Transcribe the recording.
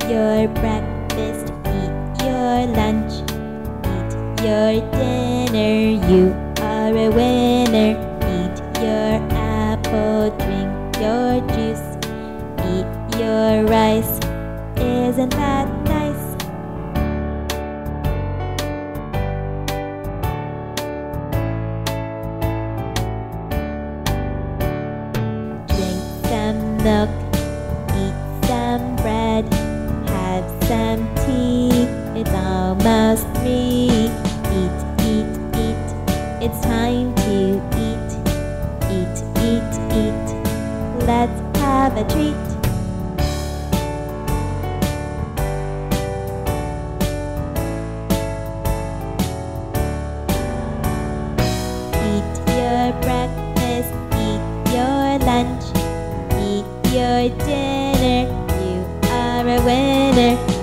your breakfast, eat your lunch, eat your dinner, you are a winner. Eat your apple, drink your juice, eat your rice, isn't that nice? Drink some milk, eat some bread, have some tea, it's almost 3. Eat, eat, eat, it's time to eat. Eat, eat, eat, let's have a treat. Eat your breakfast, eat your lunch, eat your dinner, you are a winner.